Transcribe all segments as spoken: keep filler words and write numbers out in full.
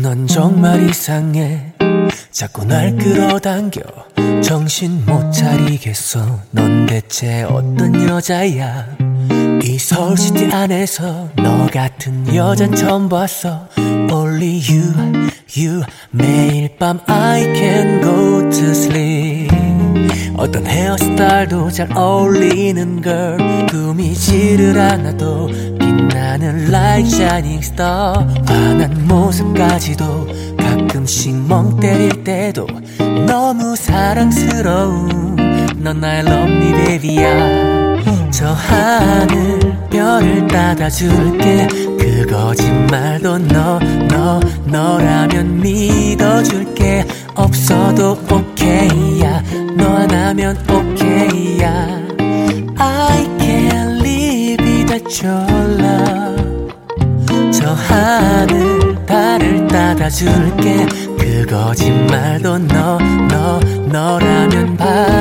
넌 정말 이상해. 자꾸 날 끌어당겨 정신 못 차리겠어. 넌 대체 어떤 여자야? 이 서울시티 안에서 너 같은 여잔 처음 봤어. Only you, you. 매일 밤 I can't go to sleep. 어떤 헤어스타일도 잘 어울리는 girl. 꾸미지를 않아도 빛나는 like shining star. 환한 모습까지도 가끔씩 멍 때릴 때도 너무 사랑스러운 넌 나의 lovely baby야. 저 하늘 별을 따다줄게. 그 거짓말도 너, 너, 너라면 믿어줄게. 없어도 오케이야. 너 하나면 오케이야. I can't live without your love. 저 하늘 달을 따다줄게. 그 거짓말도 너, 너, 너라면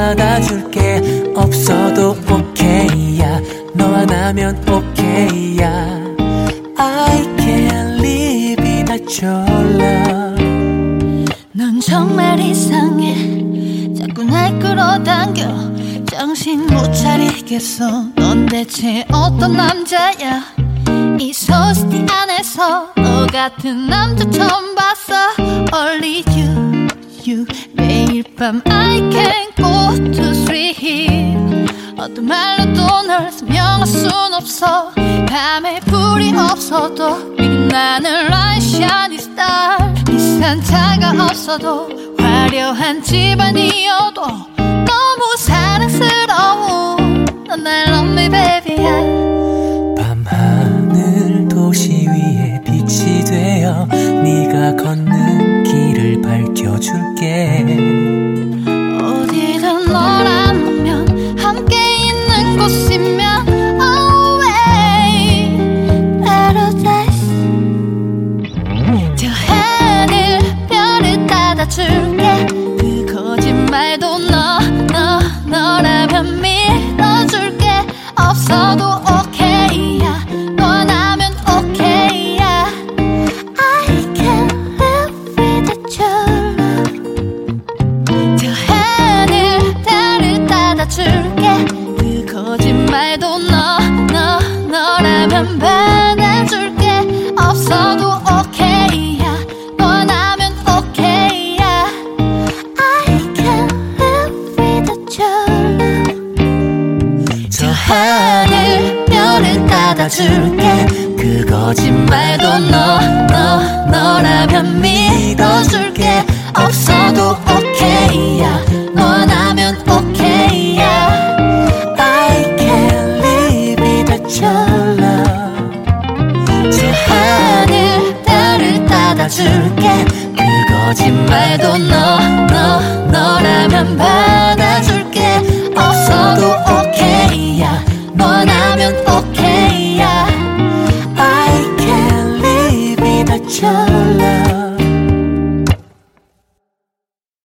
받아줄게. 없어도 오케이야. 너 하나면 오케이야. I can't live without your love. 넌 정말 이상해. 자꾸 날 끌어당겨 정신 못 차리겠어. 넌 대체 어떤 남자야? 이 서울시티 안에서 너 같은 남자 처음 봤어. Only you, you. 매일 밤 I can't go to sleep. 어떤 말로도 널 설명할 순 없어. 밤에 불이 없어도 빛나는 light shining star. 비싼 차가 없어도 화려한 집안이어도 너무 사랑스러운 넌 나의 lovely baby야. 밤하늘 도시 위에 빛이 되어 네가 걷는 길을 밝혀줄게. 어디든 너라면 함께 있는 곳이면 always paradise. 저 하늘 별을 따다줄게. 그 거짓말도 너, 너, 너라면 믿어줄게. 없어도 오케이야. 너 하나면 오케이야. I can't live without your love. 저 하늘 달을 따다줄게. 그 거짓말도 너, 너, 너라면 받아줄게. 없어도 오케이야. 너 하나면 오케이야. I can't live without your love. 저 하늘 별을 따다줄게. 그 거짓말도 너, 너, 너라면 믿어줄게. 없어도 오케이야. 너 하나면 오케이야. I can't live without your love. 저 하늘 별을 따다줄게. 그 거짓말도 너, 너, 너라면 받아줄게. 없어도 오케이야. 너 하나면